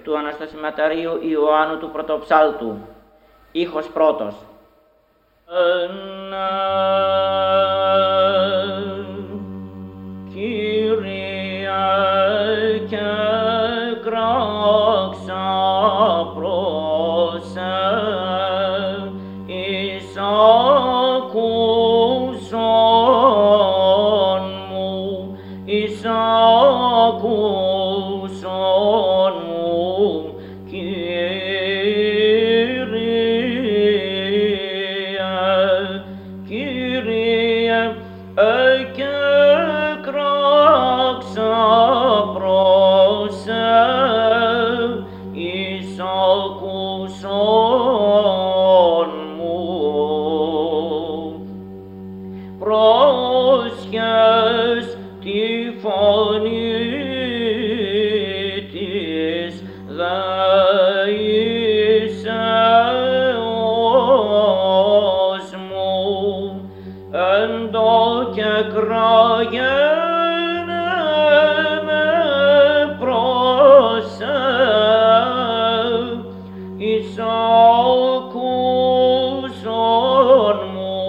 του Αναστασιματαρίου Ιωάννου του Πρωτοψάλτου. Ήχος πρώτος. Κύριε και κράξα προς εις ακούσον μου, εις ακούσον μου, Κύριε, και κράξα προς εις ακούσον μου. Πρόσχες τη φωνή της δεήσεως μου, εντό και κραγένε με προς εις ακούσον μου,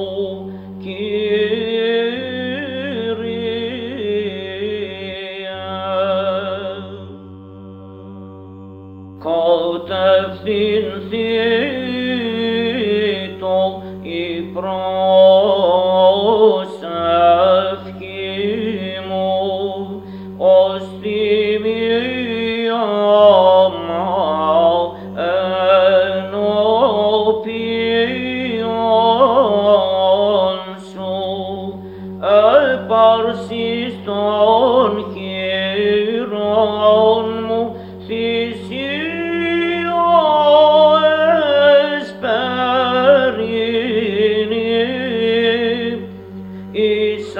κατευθυνθήτω η προσευχή μου ως τιμία ενώπιον σου, έπαρσης των χειρών μου θυσία εσπερινή, εις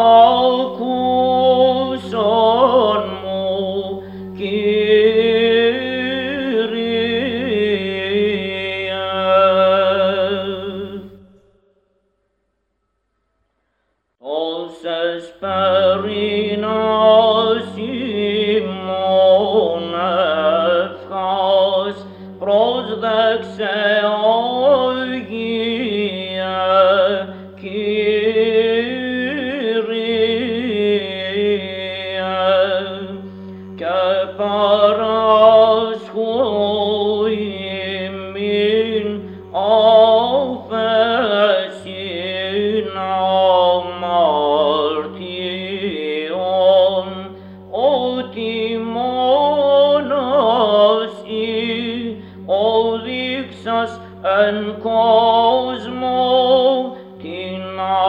ακούσον μου, Κύριε. Ως εσπερινάς ημών ευχάς πρόσδεξε Αγίε Κύριε, και παράσχου ημίν άφεσιν αμαρτιών, ότι μόνος οδείξας εν κόσμο την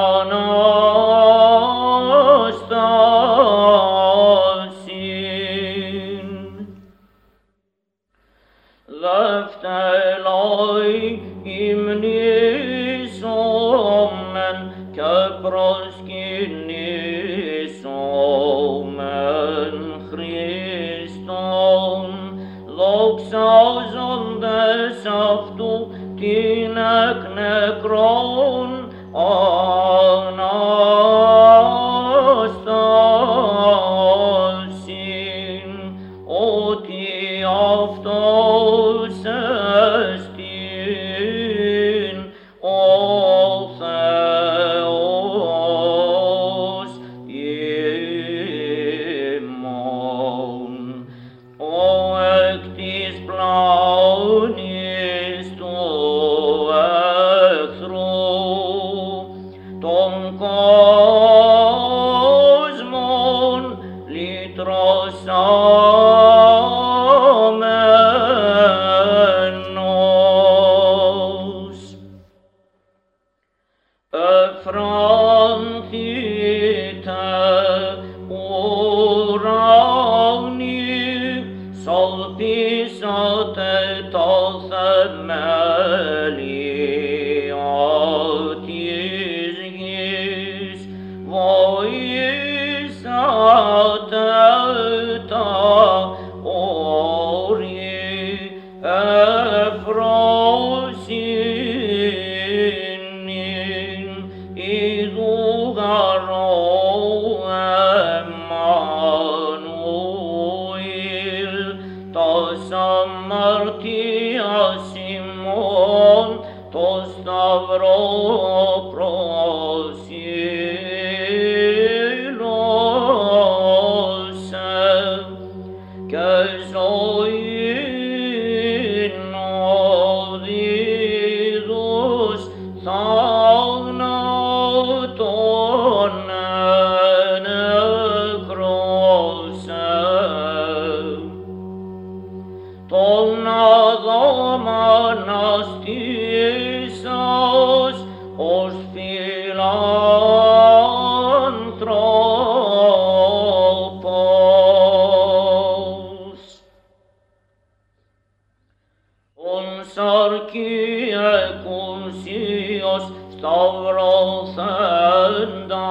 Ανάστασιν. Δευτελάι υμνήσομεν και προσκυνήσομεν Χριστόν, δοξάζοντες αυτού την εκ νεκρών Ανάστασιν, ότι αυτός εστιν ο Θεός ημών, ο εκ της πλάνης του εχθρού των κόσμων λυτρωσάμενος. Εφρανθείτε ουράνοι, σαλπίσατε τα θεμέλια της γης, βοήσατε τα όρη εφροσύνην, ειδού γαρό Εμμανουήλ, τας αμαρτίας ημών το σταυρό προσήλωσε και ζωήν οδίδους θαύματον ενεκρώσε. Τον Αδάμ αναστήσας ως φιλάνθρωπος. Ον σαρκή εκουσίως σταυρωθέντα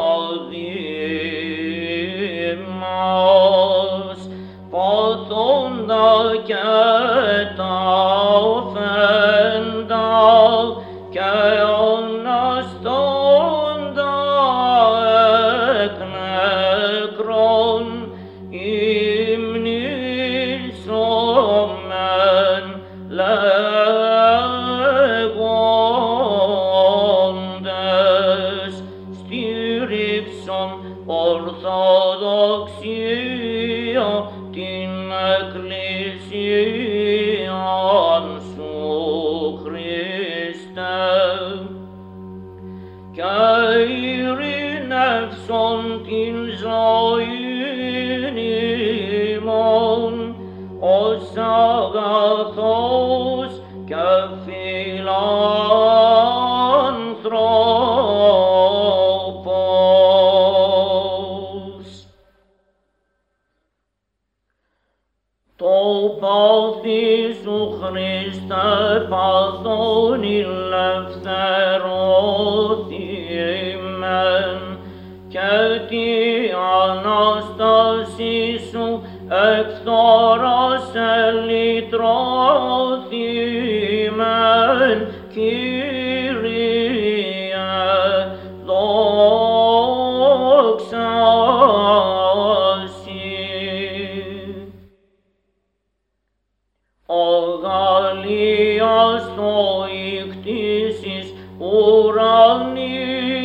δήμας, παθόντα και ταυθέντα και αναστόντα εκ νεκρών υμνήσομεν λέγοντες στήριξον ορθοδοξία την εκκλησίαν σου Χριστέ και ειρηνεύσον την ζωήν ημών ως αγαθός και φιλάνθρωπος. Το πάθη σου Χριστέ παθών ελευθερώθημεν και τη Ανάσταση σου εκ-φθοράς ελυτρώθημεν, Κύριε, δόξα Σοι. Αγαλίας το ηκτήσεις ουρανοί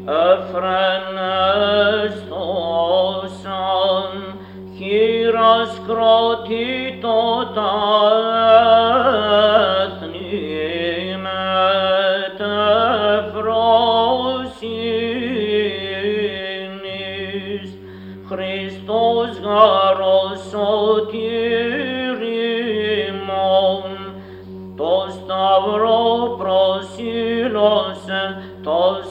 εφρενέστωσαν, χείρας κροτήτω τα έθνη μετεφροσύνης. Χριστός γάρος σωτήριμον, το σταυρό προσήλωσε τος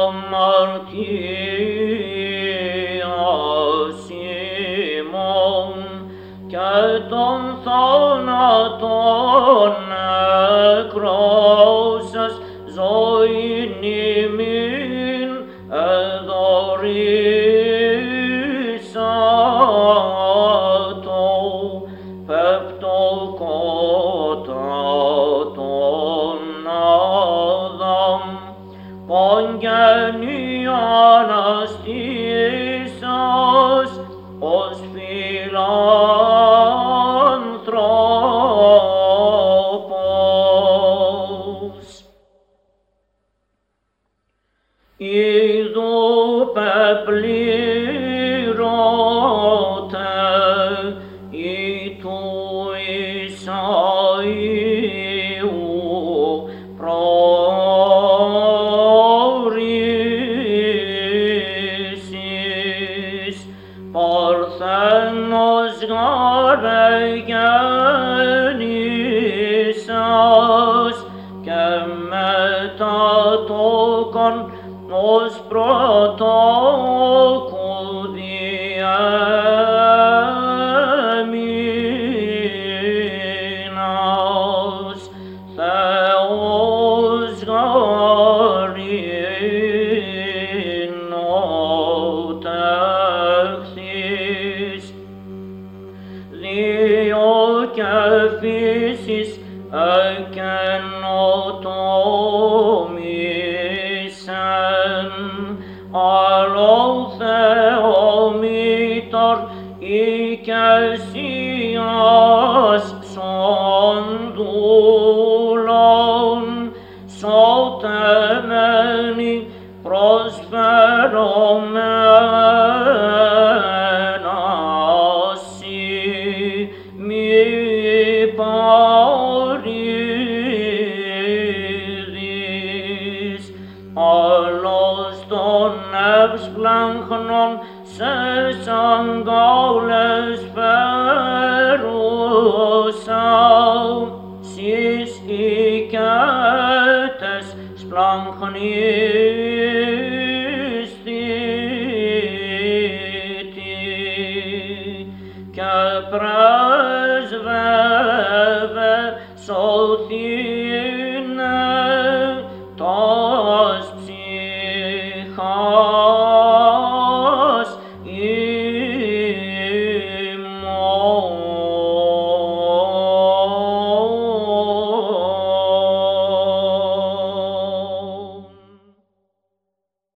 αμαρτίας ημών και τον θάνατον εκρόσας ζωήν ημίν εδωρήσατο, πεπτοκότατον Αδάμ, πογγενή αναστήσας ως φιλάνθρωπος. Ιδού πεπλήρωτε η του Ισαΐου προορίσεις, Παρθένος γάρε γέννησας και μετατόκον ως πρωτόκου διέμεινας, Θεός γαρινοτέχθης, δύο και φύσεις εκενοτόμησεν, άλλο Θεομήτωρ οικεσίας som gåles før og sau, sys i køtes splanken